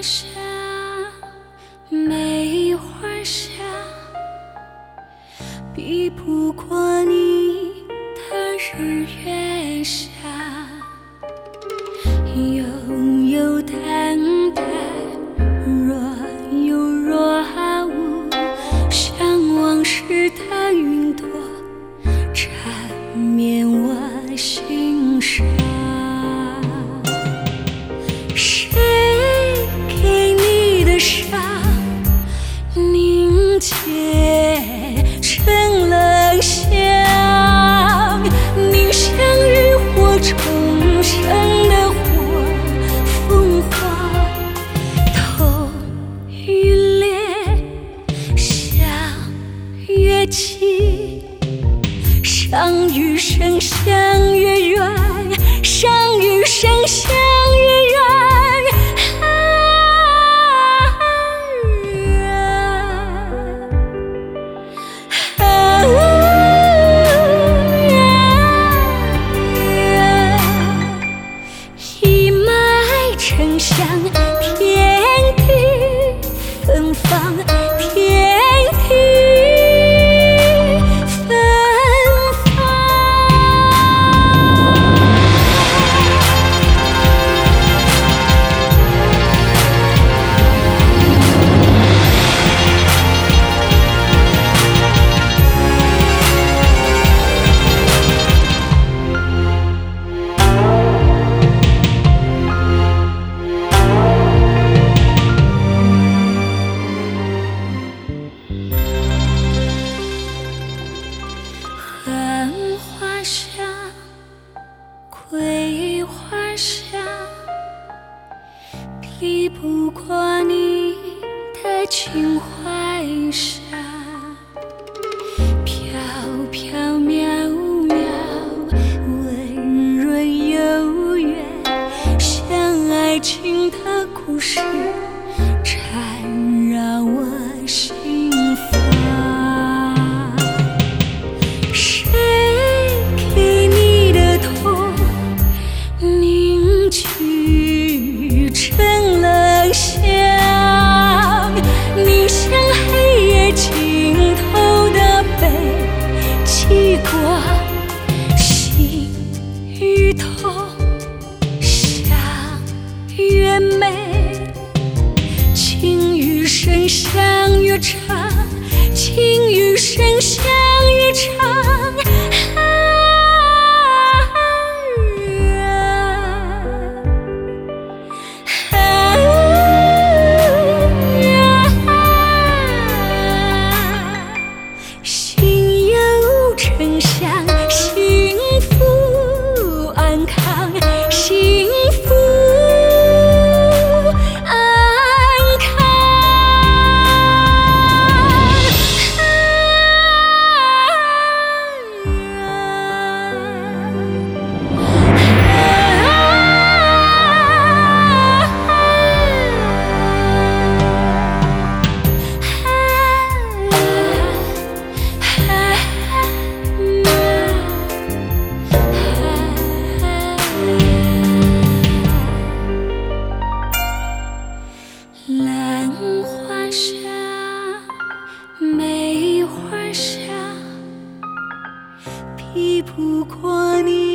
下，梅花下，比不过你的日月下。悠悠淡淡，若有若无，像往事的云朵缠绵我心上。谁给你的伤凝结成了香，凝像日火重生的火凤凰，头与脸相约起，伤与生相约远，伤与生相约远。一脉承香，天地芬芳，天地芬芳。栀花下，桂花下，比不过你的情怀下。飘飘渺渺，温润悠远，像爱情的故事缠绕我心房。心与痛相约美，情与生相约长，情与生相约长。心有承香，幸福安康，幸福安康。兰花下，梅花下，比不过你